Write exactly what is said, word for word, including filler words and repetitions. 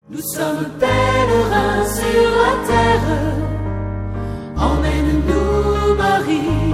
Nous sommes pèlerins sur la terre, emmène-nous Marie.